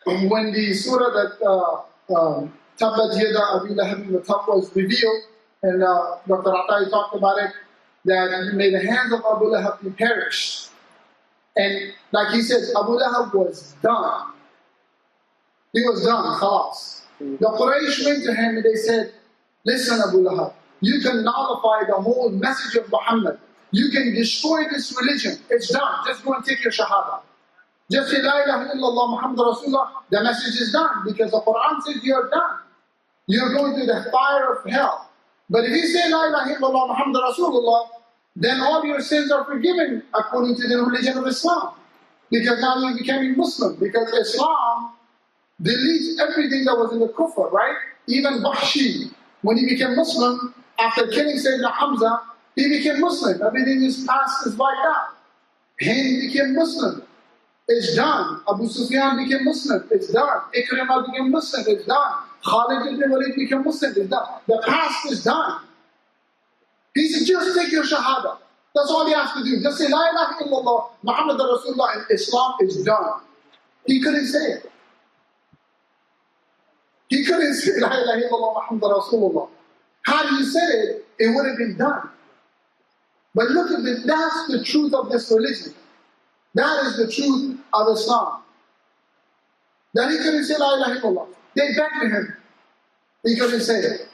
when the surah that Tabbat Yada Abi Lahab wa Tab was revealed, and Dr. Atai talked about it, that may the hands of Abu Lahab be perished. And like he says, Abu Lahab was done. He was done, khalas. The Quraysh went to him and they said, listen, Abu Lahab, you can nullify the whole message of Muhammad. You can destroy this religion. It's done. Just go and take your shahada. Just say, La ilaha illallah Muhammad Rasulullah. The message is done because the Quran says you're done. You're going to the fire of hell. But if you say, La ilaha illallah Muhammad Rasulullah, then all your sins are forgiven according to the religion of Islam. Because now you're becoming Muslim. Because Islam deletes everything that was in the kufr, right? Even Wahshi, when he became Muslim, after killing Sayyidina Hamza, he became Muslim. Everything is past is wiped out. Hind became Muslim. It's done. Abu Sufyan became Muslim. It's done. Ikrimah became Muslim. It's done. Khalid ibn Walid became Muslim. It's done. The past is done. He said, just take your shahada. That's all you have to do. Just say, La ilaha illallah, Muhammad Rasulullah, and Islam is done. He couldn't say it. He couldn't say, La ilaha illallah, Muhammad Rasulullah. Had he said it, it would have been done. But look at this, that's the truth of this religion. That is the truth of Islam. That he couldn't say La ilaha illallah. They begged him. He couldn't say it.